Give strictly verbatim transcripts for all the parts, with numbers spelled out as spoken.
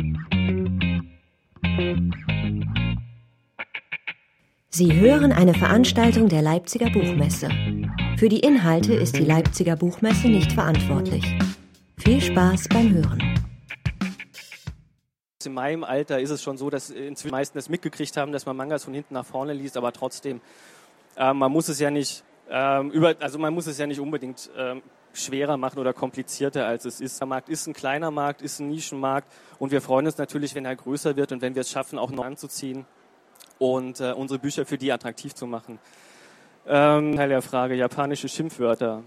Sie hören eine Veranstaltung der Leipziger Buchmesse. Für die Inhalte ist die Leipziger Buchmesse nicht verantwortlich. Viel Spaß beim Hören. In meinem Alter ist es schon so, dass inzwischen die meisten das mitgekriegt haben, dass man Mangas von hinten nach vorne liest, aber trotzdem, äh, man muss es ja nicht ähm, über, also man muss es ja nicht unbedingt ähm, schwerer machen oder komplizierter, als es ist. Der Markt ist ein kleiner Markt, ist ein Nischenmarkt und wir freuen uns natürlich, wenn er größer wird und wenn wir es schaffen, auch noch anzuziehen und äh, unsere Bücher für die attraktiv zu machen. Ähm, Teil der Frage, japanische Schimpfwörter.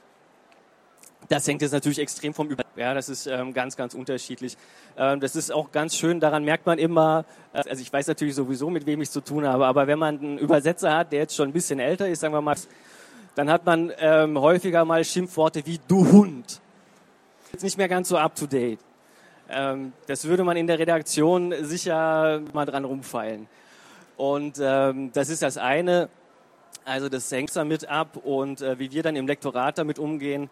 Das hängt jetzt natürlich extrem vom Über... Ja, das ist ähm, ganz, ganz unterschiedlich. Ähm, das ist auch ganz schön, daran merkt man immer, äh, also ich weiß natürlich sowieso, mit wem ich es zu tun habe, aber wenn man einen Übersetzer hat, der jetzt schon ein bisschen älter ist, sagen wir mal, dann hat man ähm, häufiger mal Schimpfworte wie du Hund. Jetzt nicht mehr ganz so up to date. Ähm, das würde man in der Redaktion sicher mal dran rumfeilen. Und ähm, das ist das eine, also das hängt damit ab und äh, wie wir dann im Lektorat damit umgehen,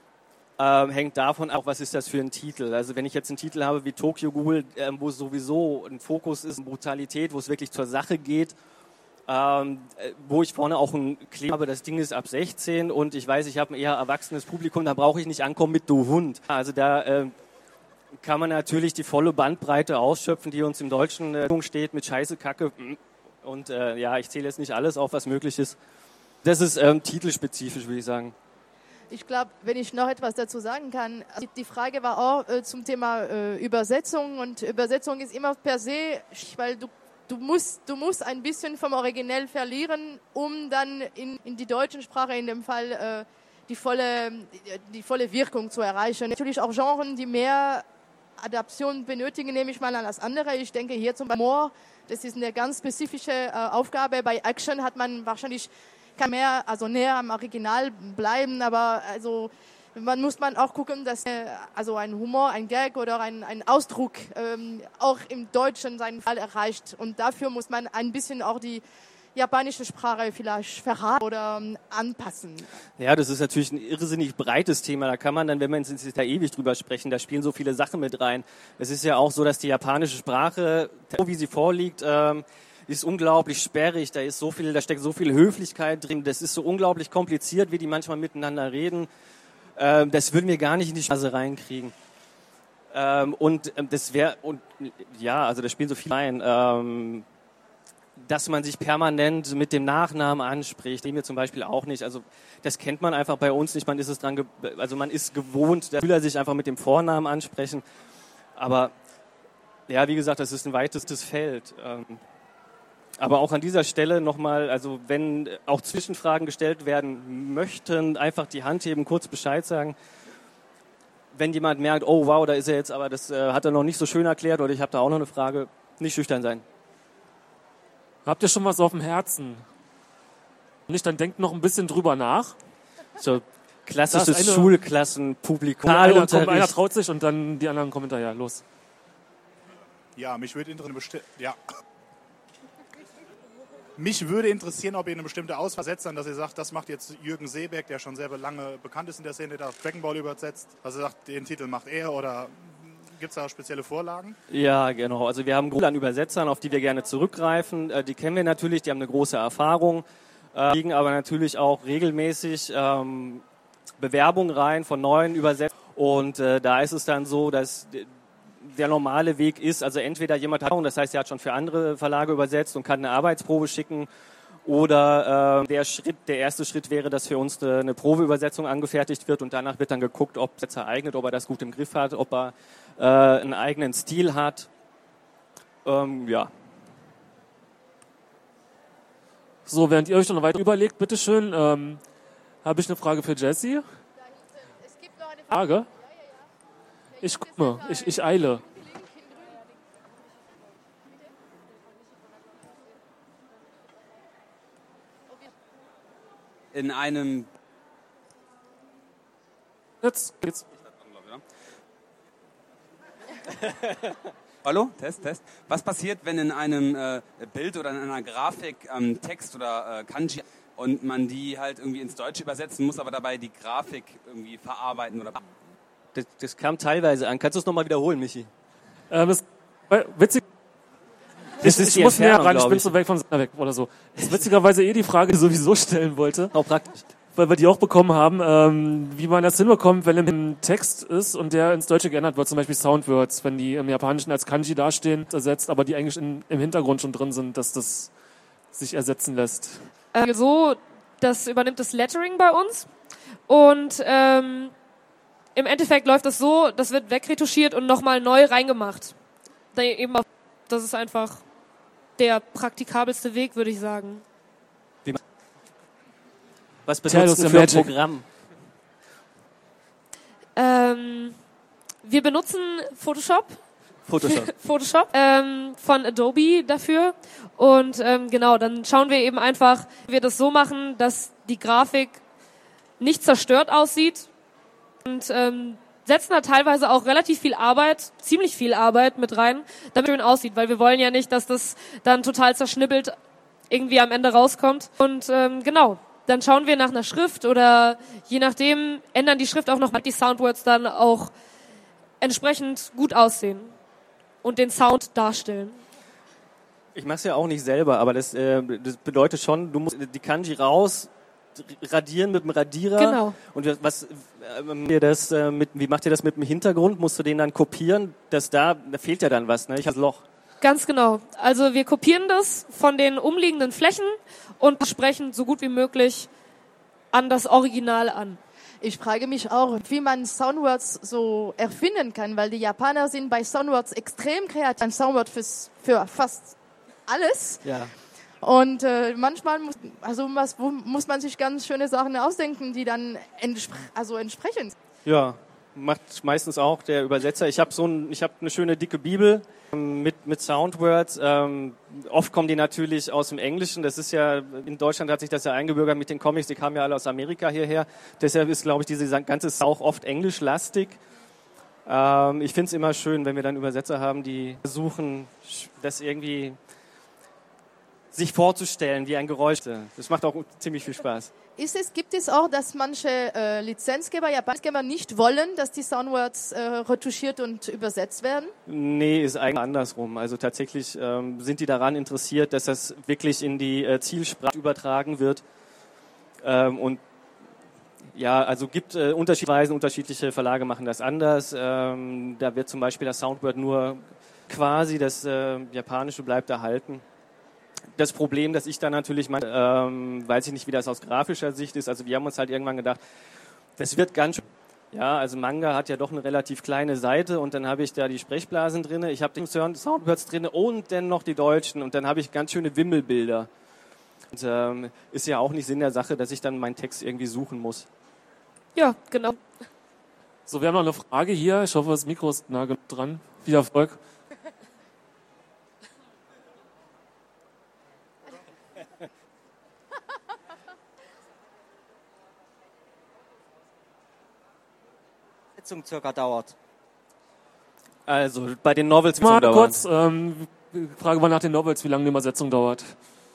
äh, hängt davon ab, was ist das für ein Titel. Also wenn ich jetzt einen Titel habe wie Tokyo Ghoul, äh, wo sowieso ein Fokus ist, Brutalität, wo es wirklich zur Sache geht, ähm, wo ich vorne auch ein Kleber habe, das Ding ist ab sechzehn und ich weiß, ich habe ein eher erwachsenes Publikum, da brauche ich nicht ankommen mit du Hund. Also da äh, kann man natürlich die volle Bandbreite ausschöpfen, die uns im Deutschen äh, steht, mit Scheiße, Kacke und äh, ja, ich zähle jetzt nicht alles auf, was möglich ist. Das ist ähm, titelspezifisch, würde ich sagen. Ich glaube, wenn ich noch etwas dazu sagen kann, die Frage war auch äh, zum Thema äh, Übersetzung und Übersetzung ist immer per se, weil du Du musst, du musst ein bisschen vom Originell verlieren, um dann in, in die deutsche Sprache in dem Fall äh, die, volle, die volle Wirkung zu erreichen. Natürlich auch Genres, die mehr Adaption benötigen, nehme ich mal an als andere. Ich denke hier zum Beispiel Humor, das ist eine ganz spezifische äh, Aufgabe. Bei Action hat man wahrscheinlich kann mehr, also näher am Original bleiben, aber also man muss man auch gucken, dass äh, also ein Humor, ein Gag oder ein, ein Ausdruck ähm, auch im Deutschen seinen Fall erreicht. Und dafür muss man ein bisschen auch die japanische Sprache vielleicht verraten oder ähm, anpassen. Ja, das ist natürlich ein irrsinnig breites Thema. Da kann man dann, wenn man ins da ewig drüber sprechen, da spielen so viele Sachen mit rein. Es ist ja auch so, dass die japanische Sprache, so wie sie vorliegt, ähm, ist unglaublich sperrig. Da ist so viel, da steckt so viel Höflichkeit drin. Das ist so unglaublich kompliziert, wie die manchmal miteinander reden. Ähm, das würden wir gar nicht in die Straße reinkriegen. Ähm, und ähm, das wäre, und ja, also da spielen so viel rein, ähm, dass man sich permanent mit dem Nachnamen anspricht, den wir zum Beispiel auch nicht. Also das kennt man einfach bei uns nicht. Man ist es dran, ge- also man ist gewohnt, der Schüler sich einfach mit dem Vornamen ansprechen. Aber ja, wie gesagt, das ist ein weites Feld. Ähm, Aber auch an dieser Stelle nochmal, also wenn auch Zwischenfragen gestellt werden möchten, einfach die Hand heben, kurz Bescheid sagen. Wenn jemand merkt, oh wow, da ist er jetzt, aber das äh, hat er noch nicht so schön erklärt oder ich habe da auch noch eine Frage, nicht schüchtern sein. Habt ihr schon was auf dem Herzen? Nicht, dann denkt noch ein bisschen drüber nach. So klassisches eine, Schulklassenpublikum. Einer, kommt, einer traut sich und dann die anderen kommen hinterher. Los. Ja, mich würde interessieren, ja. Mich würde interessieren, ob ihr eine bestimmte Auswahl setzt, dass ihr sagt, das macht jetzt Jürgen Seebeck, der schon sehr lange bekannt ist in der Szene, der auf Dragon Ball übersetzt, dass er sagt, den Titel macht er oder gibt es da spezielle Vorlagen? Ja, genau. Also wir haben Gruppe an Übersetzern, auf die wir gerne zurückgreifen. Die kennen wir natürlich, die haben eine große Erfahrung, kriegen aber natürlich auch regelmäßig ähm, Bewerbungen rein von neuen Übersetzern. Und äh, da ist es dann so, dass der normale Weg ist, also entweder jemand hat, das heißt, er hat schon für andere Verlage übersetzt und kann eine Arbeitsprobe schicken, oder äh, der Schritt, der erste Schritt wäre, dass für uns eine, eine Probeübersetzung angefertigt wird und danach wird dann geguckt, ob es eignet, ob er das gut im Griff hat, ob er äh, einen eigenen Stil hat. Ähm, ja. So, während ihr euch noch weiter überlegt, bitteschön, ähm, habe ich eine Frage für Jessie. Es gibt noch eine Frage? Frage. Ich guck mal, ich, ich eile. In einem... Jetzt geht's. Hallo, Test, Test. Was passiert, wenn in einem äh, Bild oder in einer Grafik ähm, Text oder äh, Kanji und man die halt irgendwie ins Deutsche übersetzen muss, aber dabei die Grafik irgendwie verarbeiten oder... Das, das kam teilweise an. Kannst du es nochmal wiederholen, Michi? Ähm, es Witzig. Das Ich, ist ich die muss näher Entfernung, ran, ich glaub bin ich. so weg von Sender weg oder so. Das ist witzigerweise eh die Frage, die ich sowieso stellen wollte, Auch praktisch. weil wir die auch bekommen haben, ähm, wie man das hinbekommt, wenn im Text ist und der ins Deutsche geändert wird, zum Beispiel Soundwords, wenn die im Japanischen als Kanji dastehen, ersetzt, aber die eigentlich in, im Hintergrund schon drin sind, dass das sich ersetzen lässt. Äh, so, das übernimmt das Lettering bei uns und ähm, im Endeffekt läuft das so, das wird wegretuschiert und nochmal neu reingemacht. Da eben auch, das ist einfach der praktikabelste Weg, würde ich sagen. Was Tell us benutzt du the für ein magic. Programm? Ähm, wir benutzen Photoshop, Photoshop. Photoshop ähm, von Adobe dafür und ähm, genau, dann schauen wir eben einfach, wie wir das so machen, dass die Grafik nicht zerstört aussieht und ähm, setzen da teilweise auch relativ viel Arbeit, ziemlich viel Arbeit mit rein, damit es schön aussieht, weil wir wollen ja nicht, dass das dann total zerschnippelt irgendwie am Ende rauskommt. Und ähm, genau, dann schauen wir nach einer Schrift oder je nachdem ändern die Schrift auch noch, damit die Soundwords dann auch entsprechend gut aussehen und den Sound darstellen. Ich mache es ja auch nicht selber, aber das, äh, das bedeutet schon, du musst die Kanji raus radieren mit dem Radierer. Genau. Und was ähm, ihr das äh, mit, wie macht ihr das mit dem Hintergrund? Musst du den dann kopieren? Das da, da fehlt ja dann was, ne? Ich habe das Loch. Ganz genau. Also wir kopieren das von den umliegenden Flächen und sprechen so gut wie möglich an das Original an. Ich frage mich auch, wie man Soundwords so erfinden kann, weil die Japaner sind bei Soundwords extrem kreativ. Ein Soundword fürs, für fast alles. Ja. Und äh, manchmal muss, also was, wo, muss man sich ganz schöne Sachen ausdenken, die dann entspr- also entsprechen. Ja, macht meistens auch der Übersetzer. Ich habe so ein, ich habe eine schöne dicke Bibel ähm, mit mit Soundwords. Ähm, oft kommen die natürlich aus dem Englischen. Das ist ja in Deutschland hat sich das ja eingebürgert mit den Comics. Die kamen ja alle aus Amerika hierher. Deshalb ist, glaube ich, diese ganze Sache auch oft englischlastig. Ähm, ich finde es immer schön, wenn wir dann Übersetzer haben, die versuchen, das irgendwie sich vorzustellen wie ein Geräusch. Das macht auch ziemlich viel Spaß. Ist es, gibt es auch, dass manche äh, Lizenzgeber, Japanisgeber nicht wollen, dass die Soundwords äh, retuschiert und übersetzt werden? Nee, ist eigentlich andersrum. Also tatsächlich ähm, sind die daran interessiert, dass das wirklich in die äh, Zielsprache übertragen wird. Ähm, und ja, also gibt äh, unterschiedliche unterschiedliche Verlage machen das anders. Ähm, da wird zum Beispiel das Soundword nur quasi, das äh, Japanische bleibt erhalten. Das Problem, das ich da natürlich meine, ähm, weiß ich nicht, wie das aus grafischer Sicht ist. Also wir haben uns halt irgendwann gedacht, das wird ganz schön. Ja, also Manga hat ja doch eine relativ kleine Seite und dann habe ich da die Sprechblasen drinne. Ich habe die Soundwords drinne und dann noch die Deutschen und dann habe ich ganz schöne Wimmelbilder. Und ähm, ist ja auch nicht Sinn der Sache, dass ich dann meinen Text irgendwie suchen muss. Ja, genau. So, wir haben noch eine Frage hier. Ich hoffe, das Mikro ist nah genug dran. Viel Erfolg. Circa dauert. Also bei den Novels Mal dauern. kurz, ähm, Frage mal nach den Novels, wie lange die Übersetzung dauert.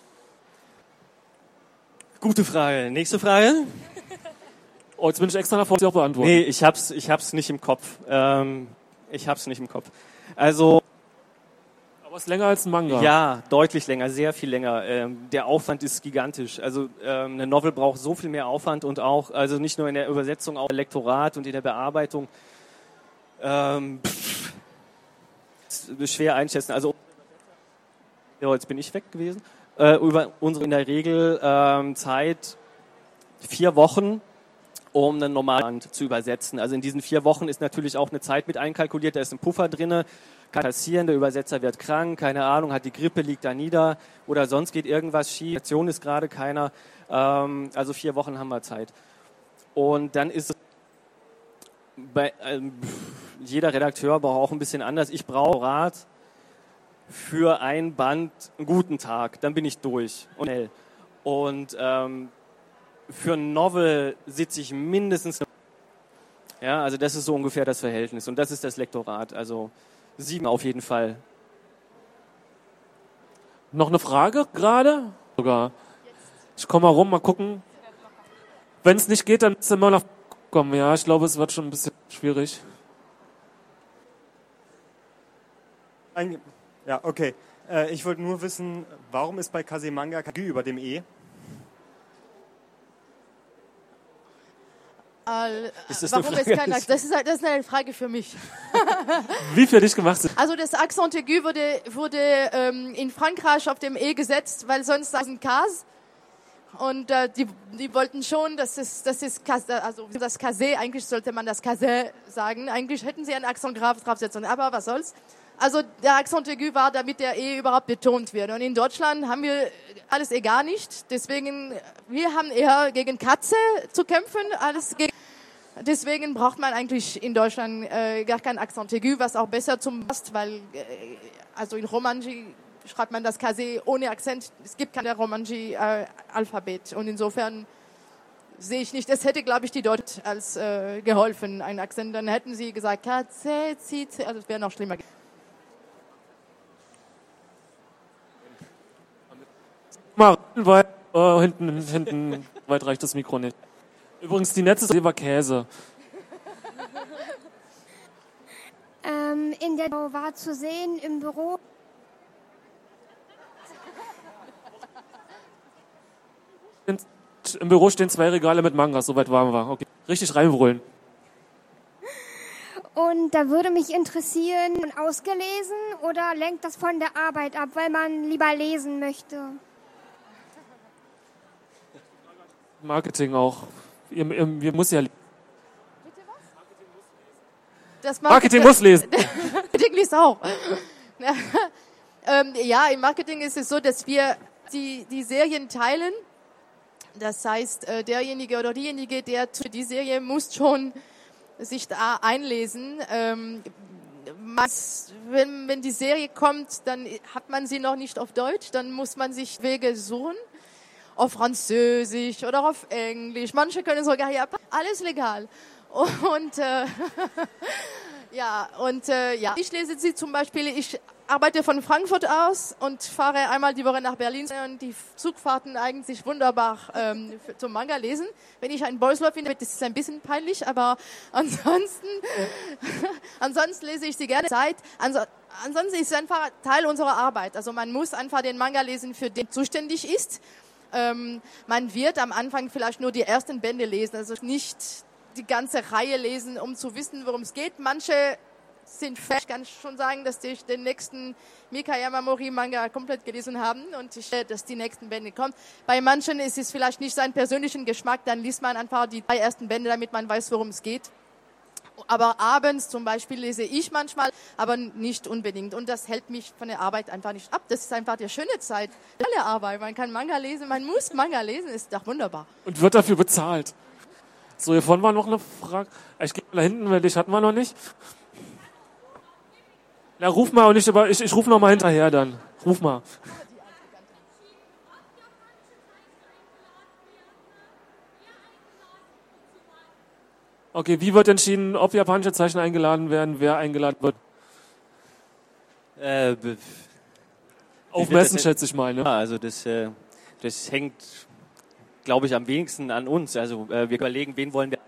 Gute Frage. Nächste Frage? Oh, jetzt bin ich extra davor, sie auch beantworten. Nee, ich hab's, ich hab's nicht im Kopf. Ähm, ich hab's nicht im Kopf. Also Aber es ist länger als ein Manga. ja, deutlich länger, sehr viel länger. Ähm, der Aufwand ist gigantisch. Also ähm, eine Novel braucht so viel mehr Aufwand und auch, also nicht nur in der Übersetzung, auch im Lektorat und in der Bearbeitung. Ähm, pff, ist schwer einschätzen. Also ja, jetzt bin ich weg gewesen. Äh, über unsere in der Regel ähm, Zeit vier Wochen, um einen normalen zu übersetzen. Also in diesen vier Wochen ist natürlich auch eine Zeit mit einkalkuliert, da ist ein Puffer drinne, kann passieren, der Übersetzer wird krank, keine Ahnung, hat die Grippe, liegt da nieder oder sonst geht irgendwas schief, Aktion ist gerade keiner, ähm, also vier Wochen haben wir Zeit. Und dann ist es bei, ähm, jeder Redakteur braucht auch ein bisschen anders. Ich brauche Rat für ein Band einen guten Tag, dann bin ich durch und schnell. Und ähm, für ein Novel sitze ich mindestens eine ja, also das ist so ungefähr das Verhältnis und das ist das Lektorat, also sieben auf jeden Fall. Noch eine Frage gerade? Sogar. Ich komme mal rum, mal gucken. Wenn es nicht geht, dann müssen wir noch kommen. Ja, ich glaube, es wird schon ein bisschen schwierig. Ein, ja, okay. Äh, ich wollte nur wissen, warum ist bei Kase-Manga kein G über dem E? Äh, Ist das warum eine ist Frage? kein Akzent? Das ist, das ist eine Frage für mich. Wie für dich gemacht sind. Also das Accent aigu wurde, wurde ähm, in Frankreich auf dem E gesetzt, weil sonst ist ein Kas. Und äh, die, die wollten schon, dass es, dass es also das Kase, eigentlich sollte man das Kase sagen. Eigentlich hätten sie einen Accent grave draufsetzen, aber was soll's. Also der Accent aigu war, damit der E überhaupt betont wird. Und in Deutschland haben wir alles eh gar nicht. Deswegen, wir haben eher gegen Katze zu kämpfen, alles gegen. Deswegen braucht man eigentlich in Deutschland äh, gar kein Accent aigu, was auch besser zum passt, weil äh, also in Romanji schreibt man das Kase ohne Akzent. Es gibt kein Romanji-Alphabet. Äh, und insofern sehe ich nicht, es hätte, glaube ich, die Deutschen als äh, geholfen, ein Akzent. Dann hätten sie gesagt, Katze, zieht, also es wäre noch schlimmer. Mal weit, äh, hinten, hinten weit reicht das Mikro nicht. Übrigens, die Netze sind Käse. Ähm, in der war zu sehen im Büro. Im Büro stehen zwei Regale mit Mangas, soweit waren wir. Okay. Richtig reinbrüllen. Und da würde mich interessieren, ausgelesen oder lenkt das von der Arbeit ab, weil man lieber lesen möchte? Marketing auch. Ihr, ihr, ihr muss ja. Das Marketing muss lesen. Marketing liest auch. ähm, ja, im Marketing ist es so, dass wir die, die Serien teilen. Das heißt, äh, derjenige oder diejenige, der für die Serie muss schon sich da einlesen. Ähm, meist, wenn, wenn die Serie kommt, dann hat man sie noch nicht auf Deutsch, dann muss man sich Wege suchen. Auf Französisch oder auf Englisch. Manche können sogar Japan. Alles legal. Und äh, ja, und äh, ja, ich lese sie zum Beispiel. Ich arbeite von Frankfurt aus und fahre einmal die Woche nach Berlin. Und die Zugfahrten eigentlich wunderbar ähm, für, zum Manga lesen. Wenn ich einen Boyslauf finde, das ist ein bisschen peinlich, aber ansonsten, ansonsten lese ich sie gerne Zeit. Anso ansonsten ist es einfach Teil unserer Arbeit. Also man muss einfach den Manga lesen, für den zuständig ist. Ähm, man wird am Anfang vielleicht nur die ersten Bände lesen, also nicht die ganze Reihe lesen, um zu wissen, worum es geht. Manche sind fest, ich kann schon sagen, dass die den nächsten Mika Yamamori Manga komplett gelesen haben und ich, dass die nächsten Bände kommen. Bei manchen ist es vielleicht nicht sein persönlichen Geschmack, dann liest man einfach die drei ersten Bände, damit man weiß, worum es geht. Aber abends zum Beispiel lese ich manchmal, aber nicht unbedingt. Und das hält mich von der Arbeit einfach nicht ab. Das ist einfach die schöne Zeit. Alle Arbeit. Man kann Manga lesen, man muss Manga lesen, ist doch wunderbar. Und wird dafür bezahlt. So, hier vorne war noch eine Frage. Ich gehe mal da hinten, weil dich hatten wir noch nicht. Na, ruf mal, und ich, ich, ich ruf noch mal hinterher dann. Ruf mal. Okay, wie wird entschieden, ob japanische Zeichner eingeladen werden, wer eingeladen wird? Äh, Auf Messen, schätze ich mal, ne? Ja, also das, äh, das hängt, glaube ich, am wenigsten an uns. Also äh, wir überlegen, wen wollen wir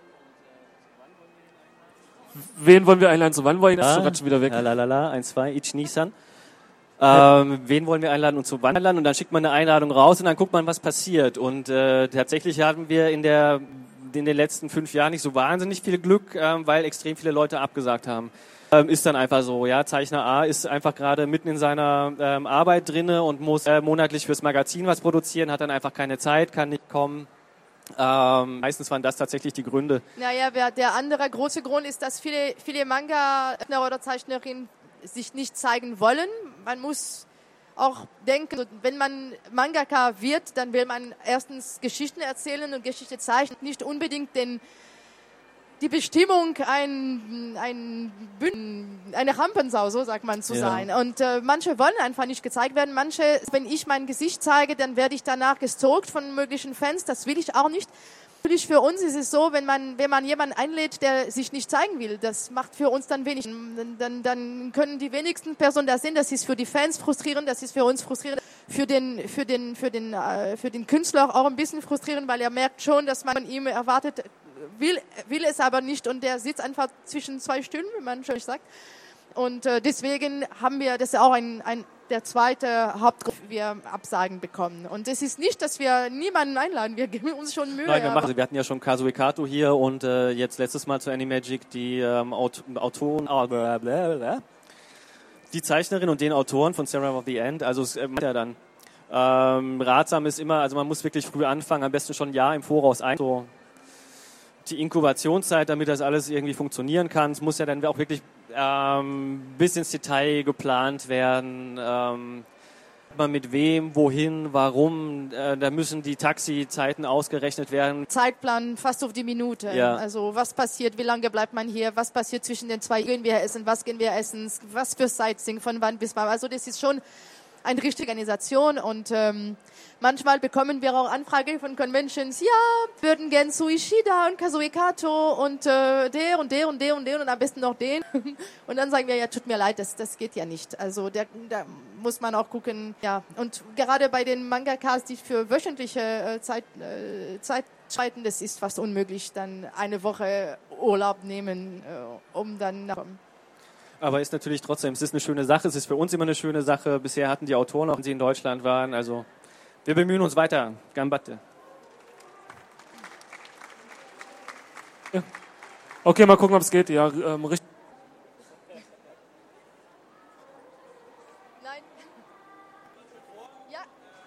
Wen wollen wir einladen? Zu wann wollen wir? Das ist ah, schon gerade schon wieder weg. Lalala, eins, zwei, Ichi-Nisan. Ähm, wen wollen wir einladen und zu wann einladen? Und dann schickt man eine Einladung raus und dann guckt man, was passiert. Und äh, tatsächlich haben wir in der in den letzten fünf Jahren nicht so wahnsinnig viel Glück, ähm, weil extrem viele Leute abgesagt haben. Ähm, ist dann einfach so, ja, Zeichner A ist einfach gerade mitten in seiner ähm, Arbeit drinne und muss äh, monatlich fürs Magazin was produzieren, hat dann einfach keine Zeit, kann nicht kommen. Ähm, meistens waren das tatsächlich die Gründe. Naja, der andere große Grund ist, dass viele, viele Manga-Zeichner oder Zeichnerinnen sich nicht zeigen wollen. Man muss auch denken, wenn man Mangaka wird, dann will man erstens Geschichten erzählen und Geschichte zeichnen, nicht unbedingt den, die Bestimmung, ein, ein Bühnen, eine Rampensau, so sagt man, zu ja. sein. Und äh, manche wollen einfach nicht gezeigt werden. Manche, wenn ich mein Gesicht zeige, dann werde ich danach gestalkt von möglichen Fans. Das will ich auch nicht. Natürlich für uns ist es so, wenn man, wenn man jemanden einlädt, der sich nicht zeigen will, das macht für uns dann wenig. Dann, dann, dann können die wenigsten Personen das sehen. Das ist für die Fans frustrierend, das ist für uns frustrierend, für den, für den, für den, äh, für den Künstler auch ein bisschen frustrierend, weil er merkt schon, dass man von ihm erwartet, will, will es aber nicht und der sitzt einfach zwischen zwei Stühlen, wie man schon sagt. Und äh, deswegen haben wir, das ist auch ein, ein der zweite Hauptgrund, wir Absagen bekommen. Und es ist nicht, dass wir niemanden einladen, wir geben uns schon Mühe. Nein, wir, machen, wir hatten ja schon Kazuo Kato hier und äh, jetzt letztes Mal zu Animagic die ähm, Aut- Autoren, oh, blablabla, die Zeichnerin und den Autoren von Sarah of the End. Also es äh, ja dann ähm, ratsam ist immer, also man muss wirklich früh anfangen, am besten schon ein Jahr im Voraus ein. So die Inkubationszeit, damit das alles irgendwie funktionieren kann. Es muss ja dann auch wirklich ähm, bis ins Detail geplant werden. Ähm, man mit wem, wohin, warum. Äh, da müssen die Taxizeiten ausgerechnet werden. Zeitplan fast auf die Minute. Ja. Also was passiert, wie lange bleibt man hier, was passiert zwischen den zwei, gehen wir essen, was gehen wir essen, was für Sightseeing, von wann bis wann. Also das ist schon eine richtige Organisation und ähm, manchmal bekommen wir auch Anfragen von Conventions, ja, würden gern zu Ishida und Kazuo Kato und äh, der und der und der und der und am besten noch den. Und dann sagen wir, ja, tut mir leid, das, das geht ja nicht. Also der, da muss man auch gucken, ja. Und gerade bei den Mangakas, die für wöchentliche äh, Zeit, äh, Zeit schreiten, das ist fast unmöglich, dann eine Woche Urlaub nehmen, äh, um dann nach Aber ist natürlich trotzdem, es ist eine schöne Sache, es ist für uns immer eine schöne Sache. Bisher hatten die Autoren, auch wenn sie in Deutschland waren, also wir bemühen uns weiter. Gambatte. Ja. Okay, mal gucken, ob es geht. Ja, ähm, richtig. Nein. Ja.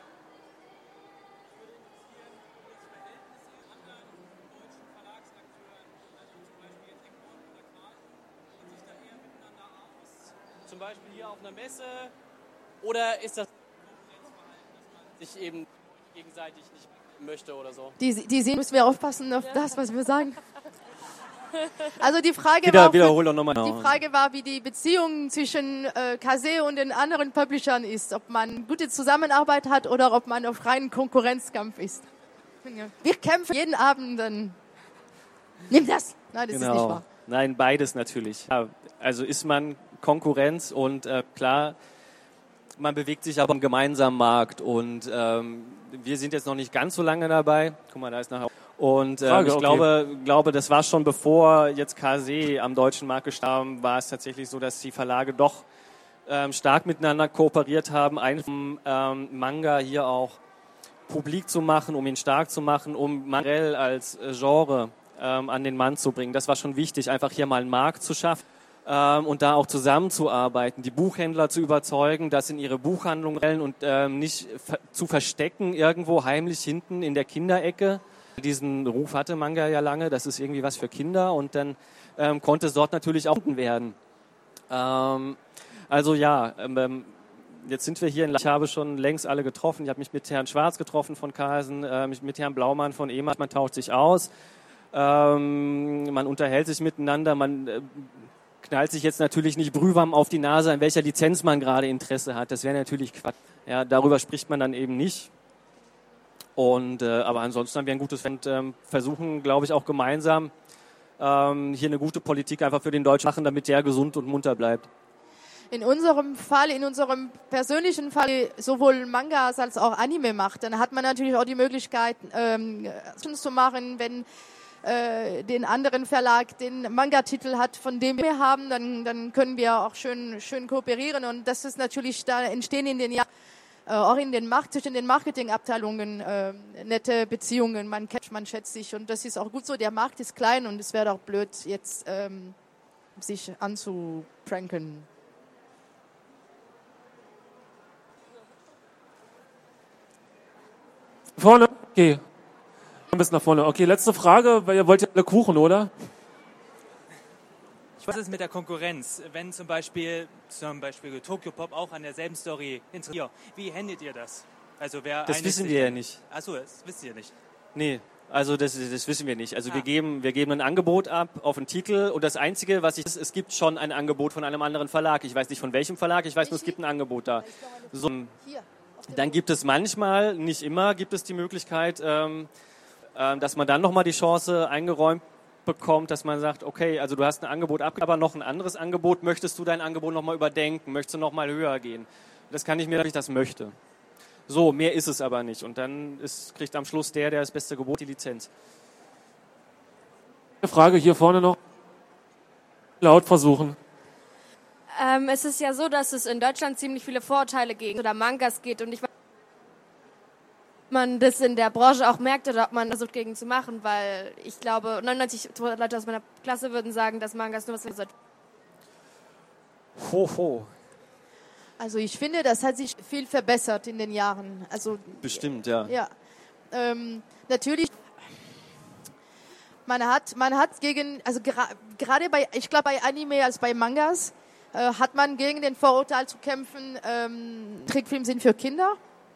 Zum Beispiel hier auf einer Messe? Oder ist das sich eben gegenseitig nicht möchte oder so? Die, die sehen, müssen wir aufpassen auf das, was wir sagen. Also die Frage Wieder, war, wiederhol doch nochmal. die Frage war, wie die Beziehung zwischen äh, Kase und den anderen Publishern ist. Ob man gute Zusammenarbeit hat oder ob man auf reinen Konkurrenzkampf ist. Wir kämpfen jeden Abend, dann nimm das. Nein, das Genau. ist nicht wahr. Nein, beides natürlich. Ja, also ist man Konkurrenz und äh, klar, man bewegt sich aber im gemeinsamen Markt und ähm, wir sind jetzt noch nicht ganz so lange dabei. Guck mal, da ist nachher. Und ähm, Frage, ich okay. glaube, glaube, das war schon bevor jetzt Kase am deutschen Markt gestartet, war es tatsächlich so, dass die Verlage doch ähm, stark miteinander kooperiert haben, einen ähm, Manga hier auch publik zu machen, um ihn stark zu machen, um Manga als äh, Genre ähm, an den Mann zu bringen. Das war schon wichtig, einfach hier mal einen Markt zu schaffen. Ähm, und da auch zusammenzuarbeiten, die Buchhändler zu überzeugen, das in ihre Buchhandlung stellen und ähm, nicht ver- zu verstecken irgendwo heimlich hinten in der Kinderecke. Diesen Ruf hatte Manga ja lange, das ist irgendwie was für Kinder und dann ähm, konnte es dort natürlich auch werden. Ähm, also ja, ähm, jetzt sind wir hier in La- ich habe schon längst alle getroffen, ich habe mich mit Herrn Schwarz getroffen von Carlsen, äh, mich mit Herrn Blaumann von E M A, man tauscht sich aus, ähm, man unterhält sich miteinander, man äh, knallt sich jetzt natürlich nicht Brühwarm auf die Nase, an welcher Lizenz man gerade Interesse hat. Das wäre natürlich Quatsch. Ja, darüber spricht man dann eben nicht. Und, äh, aber ansonsten haben wir ein gutes und ähm, versuchen, glaube ich, auch gemeinsam ähm, hier eine gute Politik einfach für den Deutschen machen, damit der gesund und munter bleibt. In unserem Fall, in unserem persönlichen Fall, sowohl Mangas als auch Anime macht, dann hat man natürlich auch die Möglichkeit, ähm, zu machen, wenn äh, den anderen Verlag den Manga-Titel hat, von dem wir haben, dann, dann können wir auch schön, schön kooperieren. Und das ist natürlich, da entstehen in den Jahren, äh, auch in den Markt, zwischen den Marketingabteilungen äh, nette Beziehungen. Man kennt, man schätzt sich und das ist auch gut so. Der Markt ist klein und es wäre auch blöd, jetzt ähm, sich anzupranken. Vorne? Okay. Ein bisschen nach vorne. Okay, letzte Frage, weil ihr wollt ja alle Kuchen, oder? Was ist mit der Konkurrenz? Wenn zum Beispiel, zum Beispiel Tokyo Pop auch an derselben Story interessiert, wie handelt ihr das? Also wer Das wissen wir ja nicht. Achso, das wisst ihr nicht. Nee, also das, das wissen wir nicht. Also Ah. wir geben, wir geben ein Angebot ab auf einen Titel und das Einzige, was ich, es gibt schon ein Angebot von einem anderen Verlag. Ich weiß nicht von welchem Verlag, ich weiß nur, es gibt ein Angebot da. So, dann gibt es manchmal, nicht immer, gibt es die Möglichkeit, ähm, äh, dass man dann nochmal die Chance eingeräumt bekommt, dass man sagt, okay, also du hast ein Angebot ab, aber noch ein anderes Angebot, möchtest du dein Angebot nochmal überdenken, möchtest du nochmal höher gehen? Das kann ich mir, dass ich das möchte. So, mehr ist es aber nicht. Und dann ist, kriegt am Schluss der, der das beste Gebot, die Lizenz. Eine Frage hier vorne noch. Laut versuchen. Ähm, es ist ja so, dass es in Deutschland ziemlich viele Vorurteile gegen oder Mangas gibt und ich weiß, ob man das in der Branche auch merkt oder ob man versucht gegen zu machen, weil ich glaube, neunundneunzig Leute aus meiner Klasse würden sagen, dass Mangas nur was für Ho, ho. Also ich finde, das hat sich viel verbessert in den Jahren. Also Bestimmt, ja. Ja, ähm, natürlich. Man hat, man hat gegen, also gra- gerade bei, ich glaube bei Anime als bei Mangas, äh, hat man gegen den Vorurteil zu kämpfen. Ähm, Trickfilme sind für Kinder.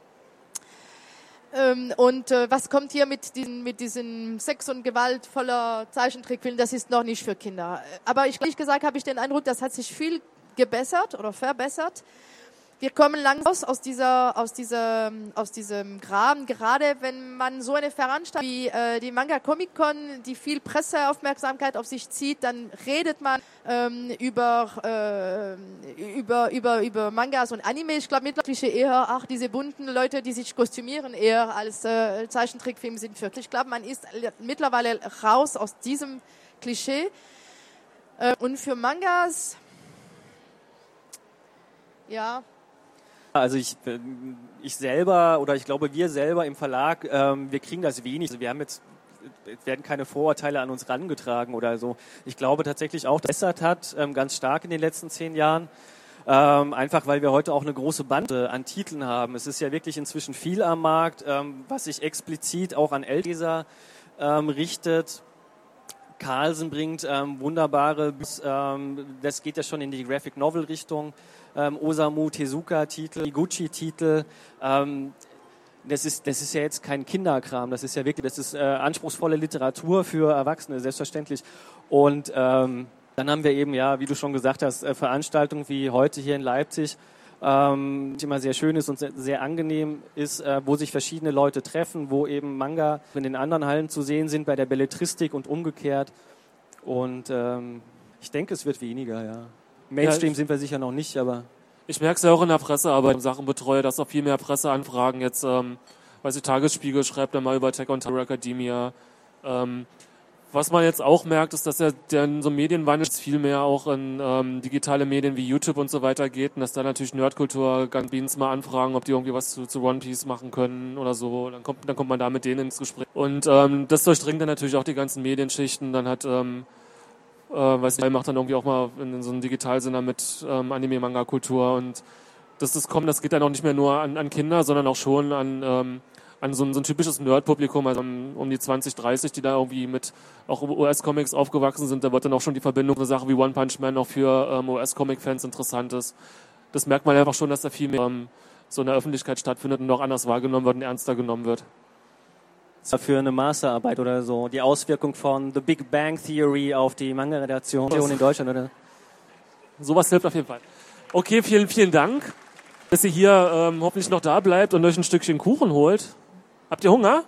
Ähm, und äh, was kommt hier mit diesen, mit diesen Sex und Gewalt voller Zeichentrickfilmen? Das ist noch nicht für Kinder. Aber ich, ehrlich gesagt, habe ich den Eindruck, das hat sich viel gebessert oder verbessert. Wir kommen langsam aus, aus dieser, aus dieser, aus diesem Graben. Gerade wenn man so eine Veranstaltung wie äh, die Manga Comic Con, die viel Presseaufmerksamkeit auf sich zieht, dann redet man ähm, über, äh, über, über, über Mangas und Anime. Ich glaube mittlerweile eher, ach, diese bunten Leute, die sich kostümieren, eher als äh, Zeichentrickfilme sind wirklich. Ich glaube, man ist mittlerweile raus aus diesem Klischee. Äh, und für Mangas, ja. Also ich, ich selber oder ich glaube wir selber im Verlag, ähm, wir kriegen das wenig. Also wir haben jetzt, es werden keine Vorurteile an uns rangetragen oder so. Ich glaube tatsächlich auch, dass es verbessert hat, ähm, ganz stark in den letzten zehn Jahren. Ähm, einfach weil wir heute auch eine große Bande an Titeln haben. Es ist ja wirklich inzwischen viel am Markt, ähm, was sich explizit auch an Ältleser ähm, richtet. Carlsen bringt ähm, wunderbare, ähm, das geht ja schon in die Graphic Novel Richtung. Ähm, Osamu Tezuka-Titel, Iguchi-Titel. Ähm, das ist, das ist ja jetzt kein Kinderkram. Das ist ja wirklich, das ist äh, anspruchsvolle Literatur für Erwachsene, selbstverständlich. Und ähm, dann haben wir eben, ja, wie du schon gesagt hast, äh, Veranstaltungen wie heute hier in Leipzig, ähm, die immer sehr schön ist und sehr, sehr angenehm ist, äh, wo sich verschiedene Leute treffen, wo eben Manga in den anderen Hallen zu sehen sind, bei der Belletristik und umgekehrt. Und ähm, ich denke, es wird weniger, ja. Mainstream ja, sind wir sicher noch nicht, aber... Ich merke es ja auch in der Pressearbeit, Sachen betreue, dass auch viel mehr Presseanfragen jetzt, ähm, weiß ich, Tagesspiegel schreibt dann mal über Attack on Titan Academia. Ähm, was man jetzt auch merkt, ist, dass ja der, so ein Medienwandel viel mehr auch in ähm, digitale Medien wie YouTube und so weiter geht und dass da natürlich Nerdkultur ganz Beans mal anfragen, ob die irgendwie was zu, zu One Piece machen können oder so. Dann kommt, dann kommt man da mit denen ins Gespräch. Und ähm, das durchdringt dann natürlich auch die ganzen Medienschichten. Dann hat... Ähm, Äh, weiß nicht, macht dann irgendwie auch mal in, in so einem Digitalsender mit ähm, Anime-Manga-Kultur und dass das kommt, das geht dann auch nicht mehr nur an, an Kinder, sondern auch schon an, ähm, an so ein, so ein typisches Nerd-Publikum, also um, um die zwanzig, dreißig, die da irgendwie mit auch U S-Comics aufgewachsen sind, da wird dann auch schon die Verbindung eine Sache wie One Punch Man auch für ähm, U S-Comic-Fans interessant ist. Das merkt man einfach schon, dass da viel mehr ähm, so in der Öffentlichkeit stattfindet und auch anders wahrgenommen wird und ernster genommen wird. Für eine Masterarbeit oder so, die Auswirkung von The Big Bang Theory auf die Manga-Redaktion in Deutschland, oder? Sowas hilft auf jeden Fall. Okay, vielen, vielen Dank, dass ihr hier ähm, hoffentlich noch da bleibt und euch ein Stückchen Kuchen holt. Habt ihr Hunger?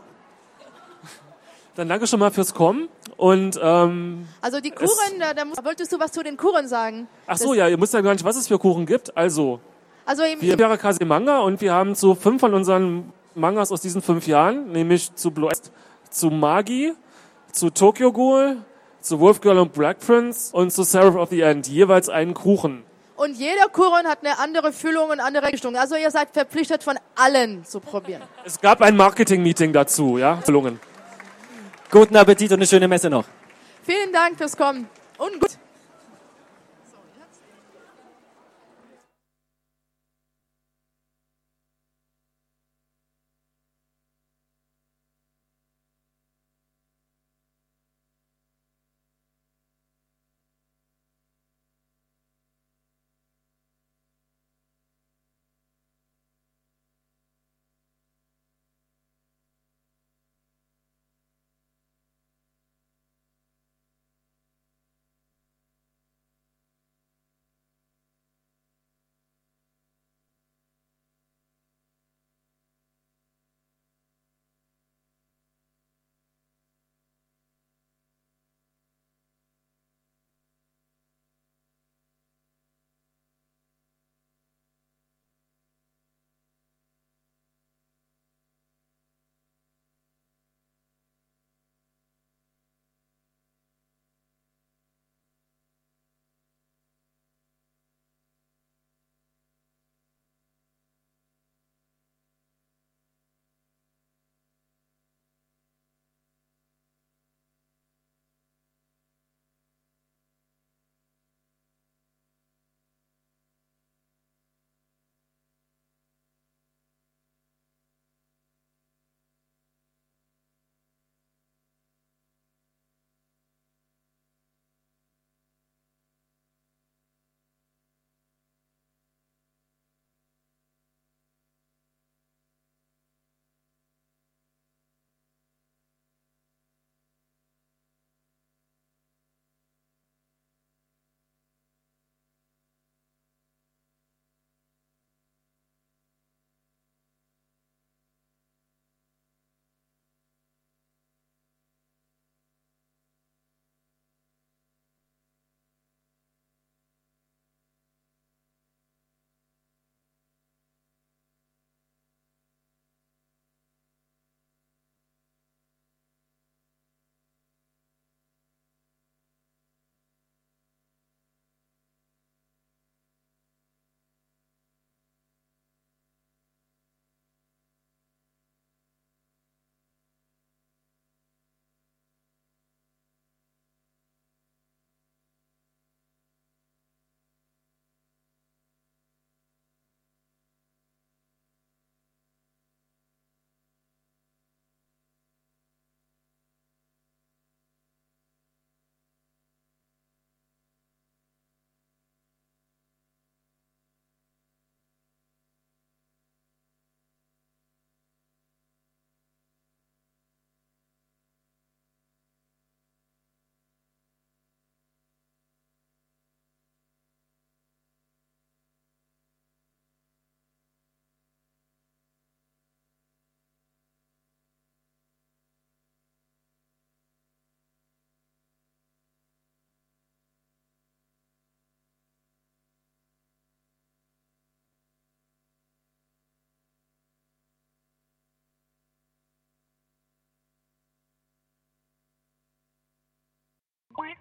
Dann danke schon mal fürs Kommen. Und, ähm, also die Kuchen, da, da wolltest du was zu den Kuchen sagen. Ach so, das ja, ihr müsst ja gar nicht, was es für Kuchen gibt. Also, also im, wir haben Kase Manga und wir haben zu fünf von unseren Mangas aus diesen fünf Jahren, nämlich zu Blue Est, zu Magi, zu Tokyo Ghoul, zu Wolf Girl und Black Prince und zu Seraph of the End, jeweils einen Kuchen. Und jeder Kuchen hat eine andere Füllung und andere Richtung. Also ihr seid verpflichtet, von allen zu probieren. Es gab ein Marketing-Meeting dazu, ja? Gelungen. Guten Appetit und eine schöne Messe noch. Vielen Dank fürs Kommen und gut.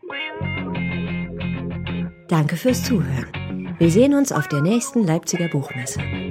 Danke fürs Zuhören. Wir sehen uns auf der nächsten Leipziger Buchmesse.